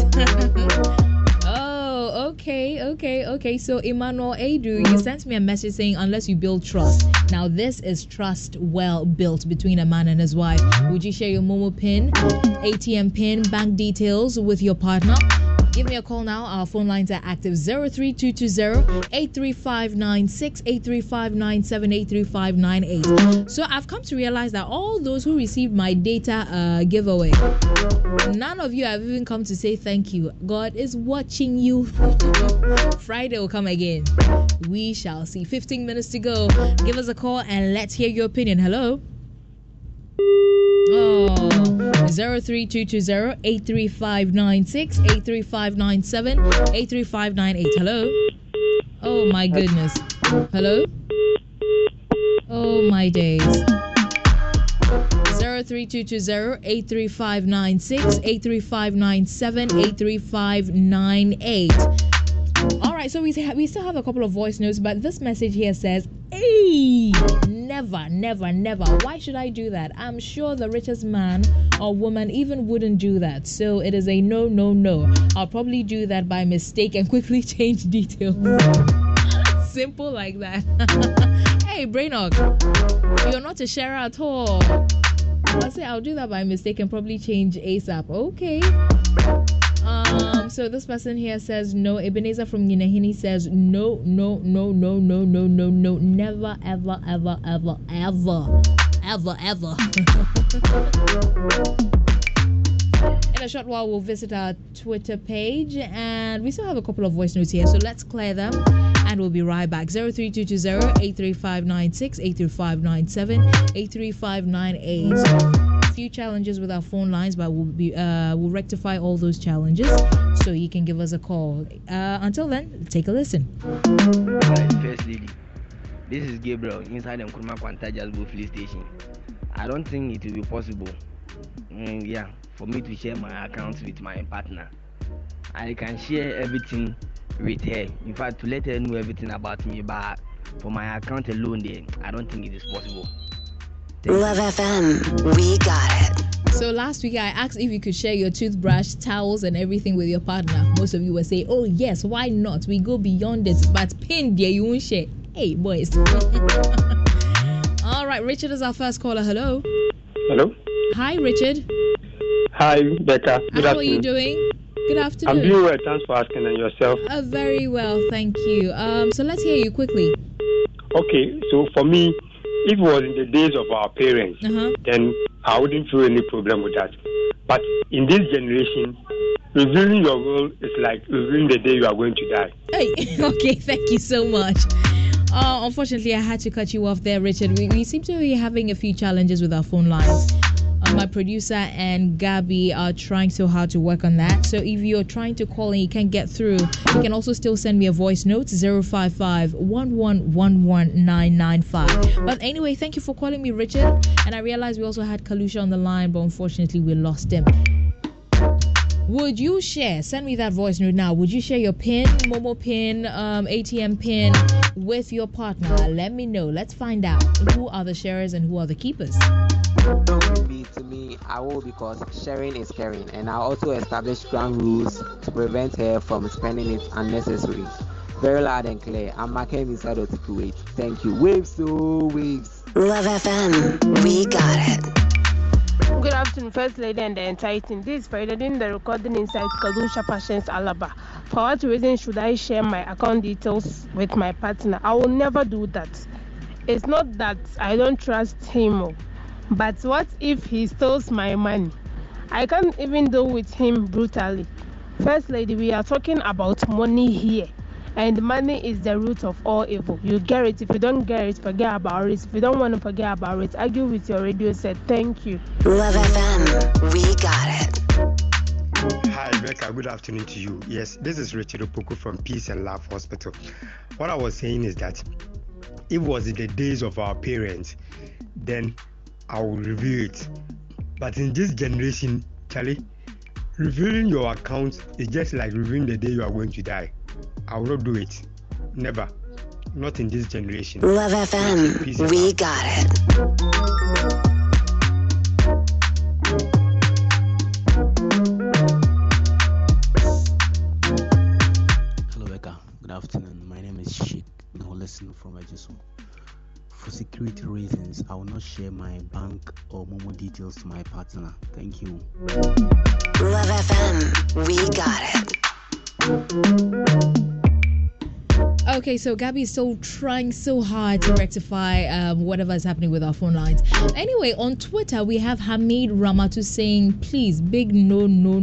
Oh, okay. So Emmanuel Adu, you sent me a message saying unless you build trust. Now this is trust well built between a man and his wife. Would you share your Momo pin, ATM pin, bank details with your partner? Give me a call now. Our phone lines are active. 03220-83596, 83597, 83598. So I've come to realize that all those who received my data giveaway, none of you have even come to say thank you. God is watching you. Friday will come again. We shall see. 15 minutes to go. Give us a call and let's hear your opinion. Hello. 03220-83596, 83597, 83598. Hello. Oh my goodness. Hello. Oh my days. 03220-83596, 83597, 83598. All right, so we still have a couple of voice notes, but this message here says, hey, never. Why should I do that? I'm sure the richest man or woman even wouldn't do that. So it is a no. I'll probably do that by mistake and quickly change details. Simple like that. Hey, Brainok, you're not a sharer at all. I'll say I'll do that by mistake and probably change ASAP. Okay. So this person here says no. Ebenezer from Ninahini says no, never, ever. In a short while, we'll visit our Twitter page, and we still have a couple of voice notes here, so let's clear them, and we'll be right back. 03220-83596, 83597, 83598. Few challenges with our phone lines, but we'll rectify all those challenges, so you can give us a call. Until then, take a listen. First lady, this is Gabriel inside the Nkrumah Kwanta Jasbo police station. I don't think it will be possible. For me to share my account with my partner. I can share everything with her. In fact, to let her know everything about me, but for my account alone, I don't think it is possible. Love FM, we got it. So last week I asked if you could share your toothbrush, towels, and everything with your partner. Most of you were saying, "Oh yes, why not? We go beyond it." But pin there, you won't share. Hey boys. All right, Richard is our first caller. Hello. Hello. Hi, Richard. Hi, Becca. Good How afternoon. are you doing? Good afternoon. I'm doing well. Thanks for asking. And yourself? Very well, thank you. So let's hear you quickly. Okay, so for me, if it was in the days of our parents, then I wouldn't feel any problem with that. But in this generation, revealing your will is like revealing the day you are going to die. Hey, okay, thank you so much. Unfortunately, I had to cut you off there, Richard. We seem to be having a few challenges with our phone lines. My producer and Gabby are trying so hard to work on that. So if you're trying to call and you can't get through, you can also still send me a voice note, 055-1111-995. But anyway, thank you for calling me, Richard. And I realized we also had Kalusha on the line, but unfortunately we lost him. Would you share, send me that voice note now, would you share your PIN, Momo PIN, ATM PIN with your partner? Let me know. Let's find out who are the sharers and who are the keepers. To me, I will, because sharing is caring, and I also establish ground rules to prevent her from spending it unnecessarily. Very loud and clear. I'm marking inside of the Kuwait. Thank you. Waves, waves. Love FM, we got it. Good afternoon, First Lady and the entire team. This is Friday doing the recording inside Kalusha Patience Alaba. For what reason should I share my account details with my partner? I will never do that. It's not that I don't trust him, but what if he steals my money? I can't even deal with him brutally. First Lady, we are talking about money here. And money is the root of all evil. You get it. If you don't get it, forget about it. If you don't want to forget about it, argue with your radio set. Thank you. Love FM, we got it. Hi, Becca. Good afternoon to you. Yes, this is Richard Opoku from Peace and Love Hospital. What I was saying is that if it was in the days of our parents, then I will review it. But in this generation, Charlie, reviewing your account is just like reviewing the day you are going to die. I will not do it. Never. Not in this generation. Love FM, we got it. Hello, Becca. Good afternoon. My name is Sheikh. Now listen from Ejiso. For security reasons, I will not share my bank or Momo details to my partner. Thank you. Love FM, we got it. Okay, so Gabby is still trying so hard to rectify whatever is happening with our phone lines. Anyway, on Twitter, we have Hamid Ramatu saying, please, big no, and no.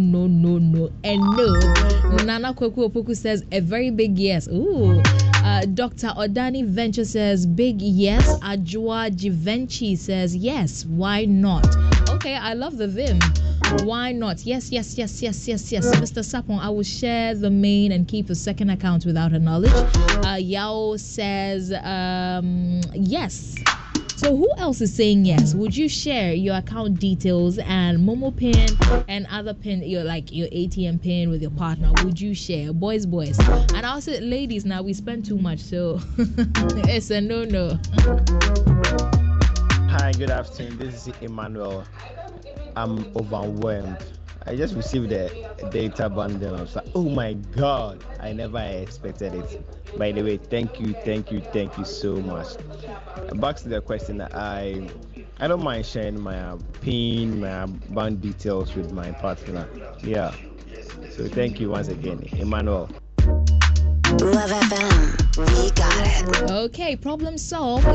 Nana Kweku Opoku says, a very big yes. Ooh. Dr. Odani Venture says, big yes. Ajwa Givenchy says, yes, why not? Okay, I love the Vim. Why not? Yes. Mr. Sapon, I will share the main and keep the second account without her knowledge. Yao says, yes. So who else is saying yes? Would you share your account details and Momo pin and other pin, your ATM pin with your partner? Would you share? Boys. And also ladies, now we spend too much, so it's a no. Hi, good afternoon. This is Emmanuel. I'm overwhelmed. I just received a data bundle. I was like, oh my God, I never expected it. By the way, thank you so much. Back to the question, I I don't mind sharing my PIN, my bank details with my partner. Yeah. So thank you once again, Emmanuel. Love FM, we got it. Okay, problem solved.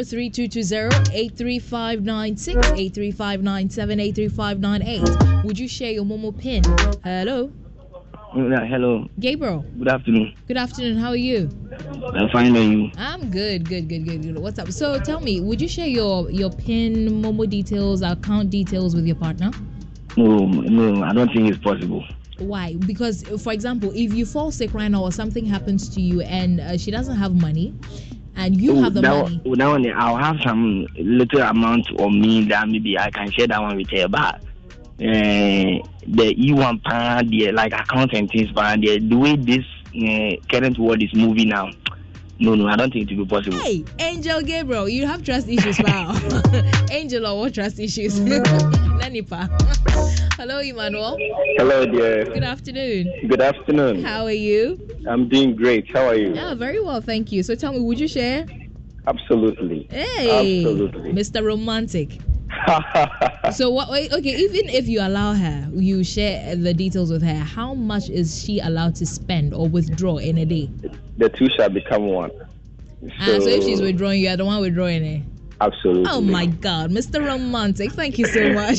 03220-83596, 83597, 83598. Would you share your Momo PIN? Hello. Hello. Gabriel. Good afternoon. Good afternoon. How are you? I'm fine, and you? I'm good. What's up? So tell me, would you share your PIN, Momo details, account details with your partner? No, I don't think it's possible. Why? Because, for example, if you fall sick right now or something happens to you and she doesn't have money and you have the money. That one, I'll have some little amount of me that maybe I can share that one with her. But the E1 plan, like account and things, but the way this current world is moving now, no, I don't think it will be possible. Hey, Angel Gabriel, you have trust issues now. Angel or what trust issues? Nanipa. Hello, Emmanuel. Hello, dear. Good afternoon. Good afternoon. How are you? I'm doing great. How are you? Yeah, very well, thank you. So tell me, would you share? Absolutely. Hey, absolutely. Mr. Romantic. So what? Okay, even if you allow her, you share the details with her. How much is she allowed to spend or withdraw in a day? The two shall become one. So if she's withdrawing, you are the one withdrawing it. Absolutely. Oh my God, Mr. Romantic, thank you so much.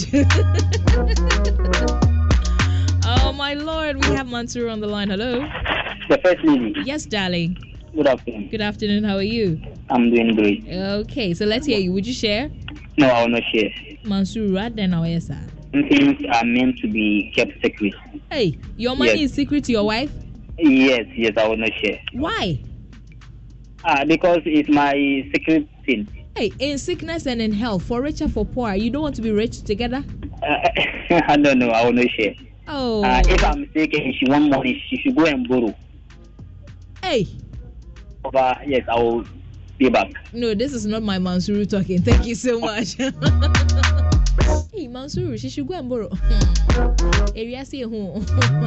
Oh my Lord, we have Mansour on the line. Hello. The first lady. Yes, darling. Good afternoon. Good afternoon. How are you? I'm doing great. Okay, so let's hear you. Would you share? No, I will not share. Mansour, right then, yes, sir. Things are meant to be kept secret. Hey, your money is secret to your wife? Yes, I will not share. Why? Because it's my secret thing. Hey, in sickness and in health, for rich or for poor, you don't want to be rich together? I don't know. I will not share. Oh. If I'm sick and she wants money, she should go and borrow. Hey. But yes, I will be back. No, this is not my Mansour talking. Thank you so much. Hey, Mansour, she should go and borrow. Area say who?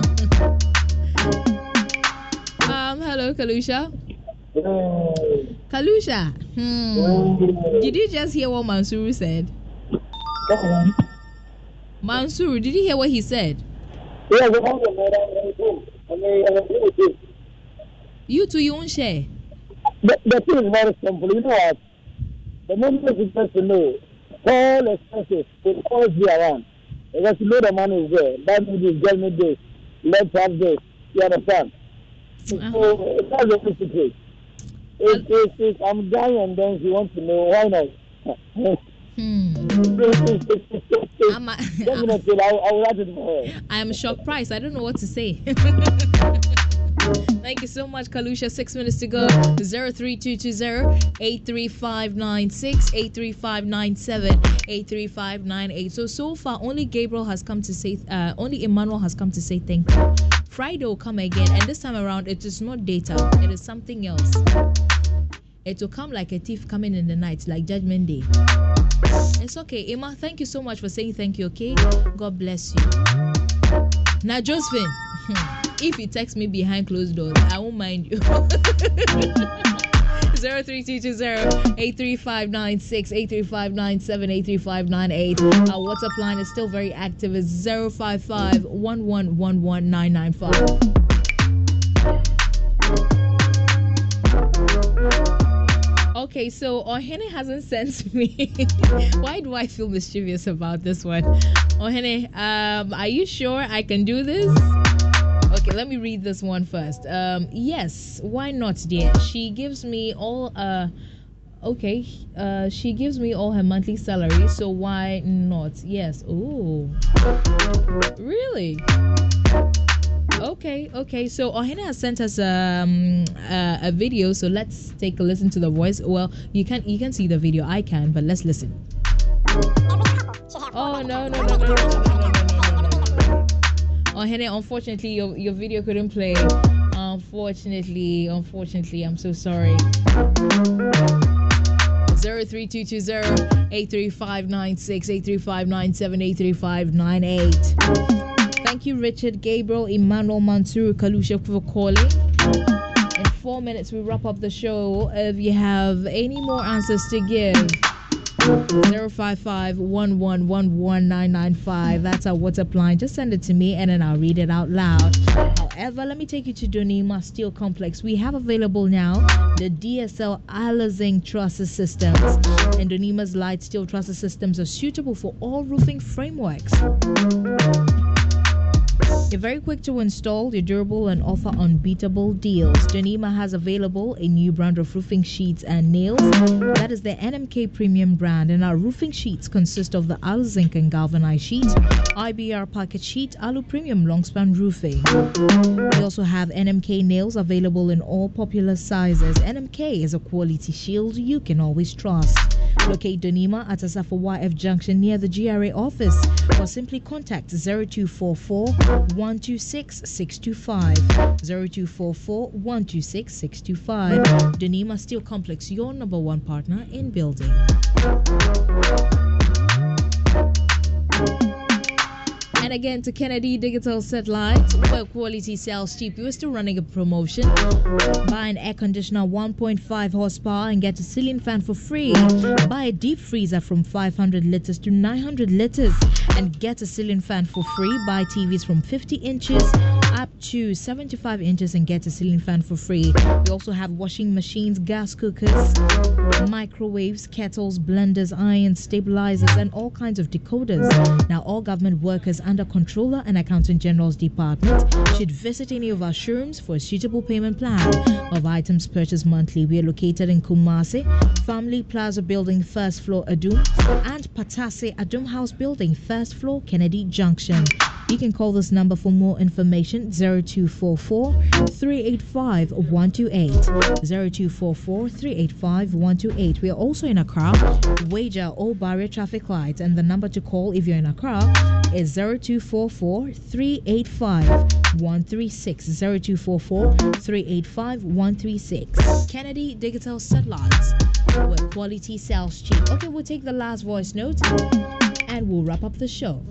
Hello, Kalusha. Kalusha. Did you just hear what Mansour said? Mansour, did you hear what he said? You two, you won't share. The thing is very simple. You know what? The moment is just to know all expenses will always be around. Because you know the money is there. That means you get me this. Let's have this. You understand? So that's the secret. If I'm dying and then you want to know, why not? Definitely, I will write it for her. I am shocked price. I don't know what to say. Thank you so much, Kalusha. 6 minutes to go. 03220-83596, 83597, 83598. So far, only Gabriel has come to say, only Emmanuel has come to say thank you. Friday will come again, and this time around, it is not data. It is something else. It will come like a thief coming in the night, like Judgment Day. It's okay. Emma, thank you so much for saying thank you, okay? God bless you. Now, Josephine, if you text me behind closed doors, I won't mind you. 03220-83596, 83597, 83598. Our WhatsApp line is still very active. It's 055-1111-995. Okay, so Ohene hasn't sent me. Why do I feel mischievous about this one? Ohene, are you sure I can do this? Okay, let me read this one first. Yes, why not, dear? She gives me all she gives me all her monthly salary, so why not? Yes. Oh. Really? Okay. So Ohene has sent us a video, so let's take a listen to the voice. Well, you can see the video. I can, but let's listen. Oh no. Ohene, unfortunately, your video couldn't play. Unfortunately, I'm so sorry. 03220-83596, 83597, 83598. Thank you, Richard, Gabriel, Emmanuel, Mansour, Kalusha for calling. In 4 minutes, we wrap up the show. If you have any more answers to give, 055-1111-995. That's our WhatsApp line. Just send it to me and then I'll read it out loud. However, let me take you to Donima Steel Complex. We have available now the DSL Alazing Truss Systems. And Donima's light steel truss systems are suitable for all roofing frameworks. They're very quick to install, they're durable and offer unbeatable deals. Donima has available a new brand of roofing sheets and nails. That is the NMK Premium brand, and our roofing sheets consist of the Alu Zinc and galvanized sheet, IBR packet sheet, Alu Premium longspan roofing. We also have NMK nails available in all popular sizes. NMK is a quality shield you can always trust. Locate Donima at Asafa YF Junction near the GRA office, or simply contact 0244 126 625. 0244 126 625. Donima Steel Complex, your number one partner in building. And again to Kennedy Digital Satellite, where quality sells cheap. We're still running a promotion. Buy an air conditioner 1.5 horsepower and get a ceiling fan for free. Buy a deep freezer from 500 liters to 900 liters and get a ceiling fan for free. Buy TVs from 50 inches up to 75 inches and get a ceiling fan for free. We also have washing machines, gas cookers, microwaves, kettles, blenders, irons, stabilizers, and all kinds of decoders. Now, all government workers under Controller and Accountant General's Department should visit any of our showrooms for a suitable payment plan of items purchased monthly. We are located in Kumasi, Family Plaza Building, first floor, Adum, and Patase Adum House Building, first floor, Kennedy Junction. You can call this number for more information, 0244 385 128. 0244 385 128. We are also in Accra, Wager or Barrier Traffic Lights, and the number to call if you're in Accra is 0244 385 136. 0244 385 136. Kennedy Digital Satellites, where quality sells cheap. Okay, we'll take the last voice note and we'll wrap up the show.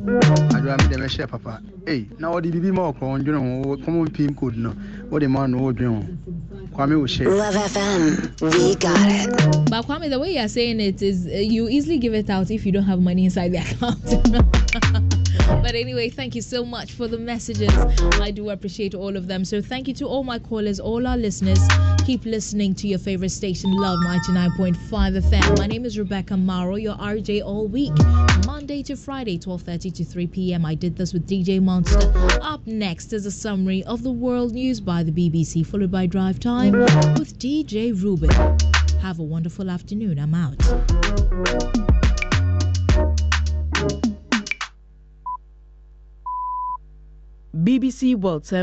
Papa. Hey, now the BB more common pin code no. What the man no dream. Kwame will share. Love FM, we got it. But Kwame, the way you're saying it is you easily give it out if you don't have money inside the account. But anyway, thank you so much for the messages. I do appreciate all of them. So thank you to all my callers, all our listeners. Keep listening to your favorite station, Love 99.5 FM. My name is Rebecca Mauro, your RJ all week, Monday to Friday, 12:30 to 3 p.m. I did this with DJ Monster. Up next is a summary of the world news by the BBC, followed by Drive Time with DJ Ruben. Have a wonderful afternoon. I'm out. BBC World Service.